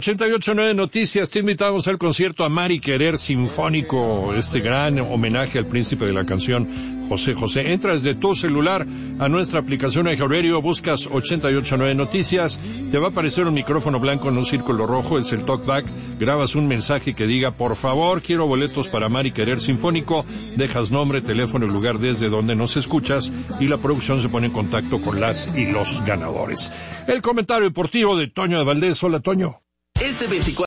88.9 Noticias, te invitamos al concierto Amar y Querer Sinfónico, este gran homenaje al príncipe de la canción, José José. Entra desde tu celular a nuestra aplicación iHeartRadio, buscas 88.9 Noticias, te va a aparecer un micrófono blanco en un círculo rojo, es el talkback, grabas un mensaje que diga, por favor, quiero boletos para Amar y Querer Sinfónico, dejas nombre, teléfono y lugar desde donde nos escuchas, y la producción se pone en contacto con las y los ganadores. El comentario deportivo de Toño de Valdés. Hola, Toño. Este 24